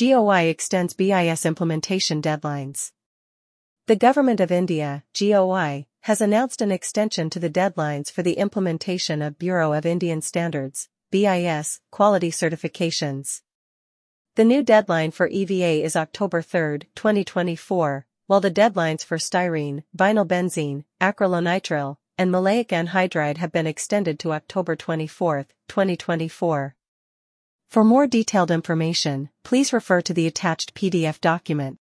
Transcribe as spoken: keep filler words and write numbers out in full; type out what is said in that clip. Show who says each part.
Speaker 1: G O I extends B I S implementation deadlines. The Government of India, G O I, has announced an extension to the deadlines for the implementation of Bureau of Indian Standards, B I S, quality certifications. The new deadline for E V A is October third, twenty twenty-four, while the deadlines for styrene, vinyl benzene, acrylonitrile, and maleic anhydride have been extended to October twenty-fourth, twenty twenty-four. For more detailed information, please refer to the attached P D F document.